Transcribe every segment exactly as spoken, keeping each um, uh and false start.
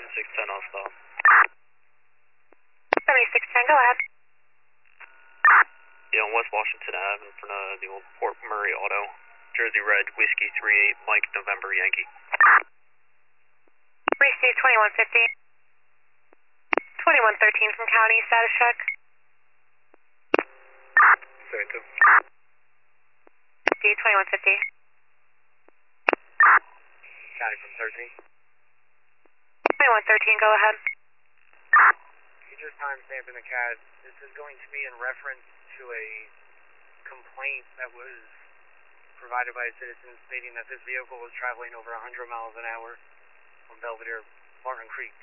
seventy-six ten off stop. seventy-six ten, go ahead. Yeah, on West Washington Avenue in front of the old Port Murray Auto. Jersey Red, Whiskey three eight, Mike November Yankee. Receive twenty-one fifty. twenty-one thirteen from County, status check. seventy-two. D twenty-one fifty. County from thirteen. twenty-one thirteen, go ahead. You just timestamp in the C A D. This is going to be in reference to a complaint that was provided by a citizen stating that this vehicle was traveling over one hundred miles an hour from Belvedere, Martin Creek.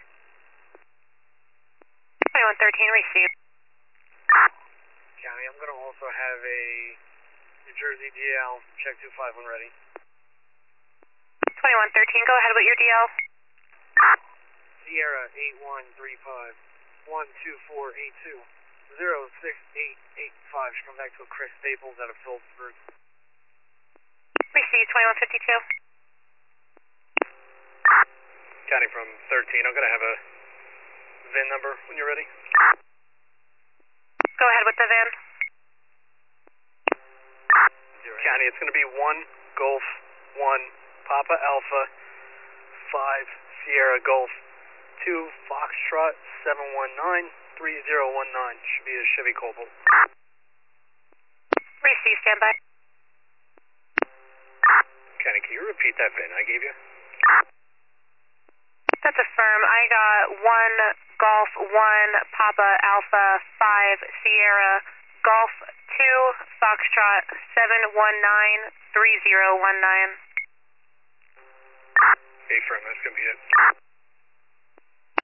twenty-one thirteen, receive. County, I'm going to also have a New Jersey D L, check two five when ready. twenty-one thirteen, go ahead with your D L. Sierra eight one three five, one two four eight two, zero six eight eight five. Should come back to a Chris Staples out of Phillipsburg. Receive twenty-one fifty-two. County from thirteen. I'm going to have a V I N number when you're ready. Go ahead with the V I N. County, it's going to be one Golf one Papa Alpha five Sierra Golf two Foxtrot seven one nine three zero one nine. Should be a Chevy Cobalt. Receive, standby. County, can you repeat that V I N I gave you? That's affirm. I got one Golf one Papa Alpha five Sierra Golf two Foxtrot seven one nine three zero one nine. Affirm, that's going to be it.